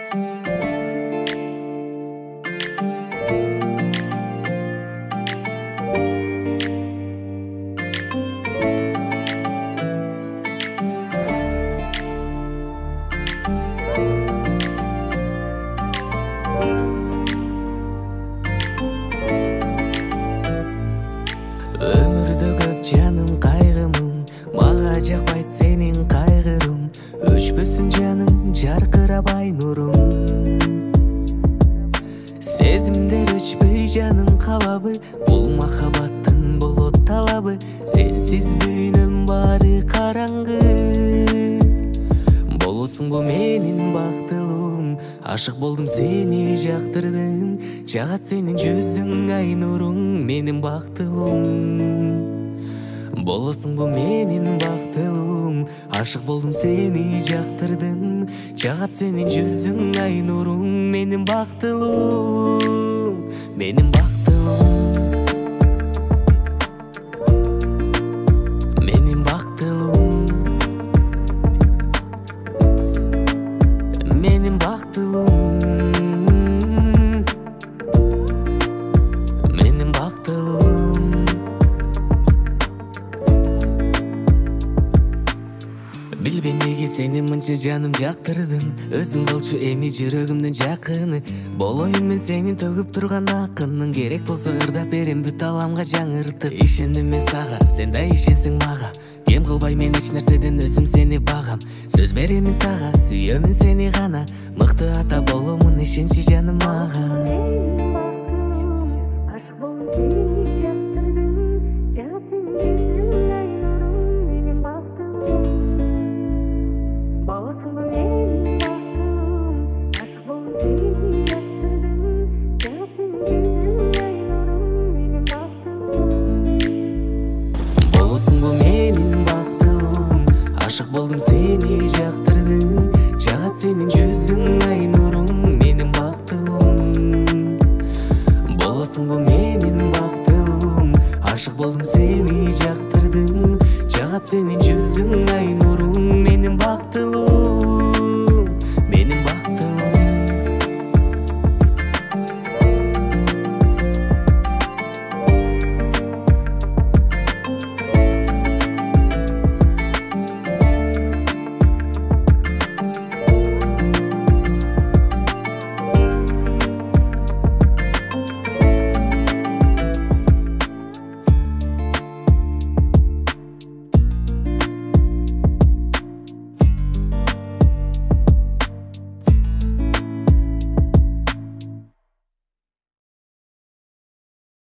Өмүрдө көп жаным кайгымың, мага жакпайт сенин кайгырың. Өчпөсүн жаным жаркырабай нурың. Сезимдер өчпөй жаным калабы, бул махабаттын болот талабы. Сенсиз дүйнөм баары караңгы. Болосуң бу менин бактылуум, ашык болдум сени жактырдым. Жагат сенин жүзүң ай нуруң, менин бактылуум. Болосуң бу менин бактылуум, ашык болдум сени жактырдым. Жагат сенин жүзүң ай нуруң, менин бактылуум, менин бактылуум. Менин бактылуум, менин бактылуум, менин бактылуум. Билбейм неге сени мынча жаным жактырдым. Өзүң болчу эми жүрөгүмдүн жакыны. Болоюм мен сенин төгүп турган акының. Керек болсо ырдап берем бүт аламга жаңыртып. Ишендим мен сага, сен да ишенсең мага. Кем кылбай мен эч нерседен өзүм сени багам. Сөз беремин сага, сүйөмүн сени гана. Мыкты ата боломун, ишенчи жаным мага. Ашык болдум сени жактырдым. Жагат сенин жүзүң ай нурум,